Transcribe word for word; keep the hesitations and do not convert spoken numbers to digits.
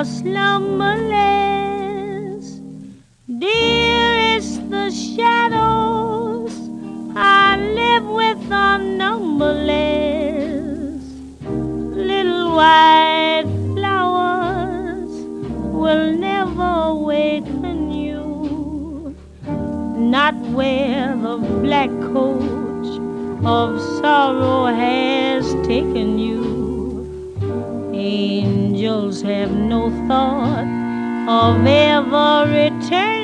are slumberless. Dearest, the shadows I live with are numberless. Little white flowers will never awaken you, not where the black coach of sorrow has taken you. Angels have no thought of ever returning.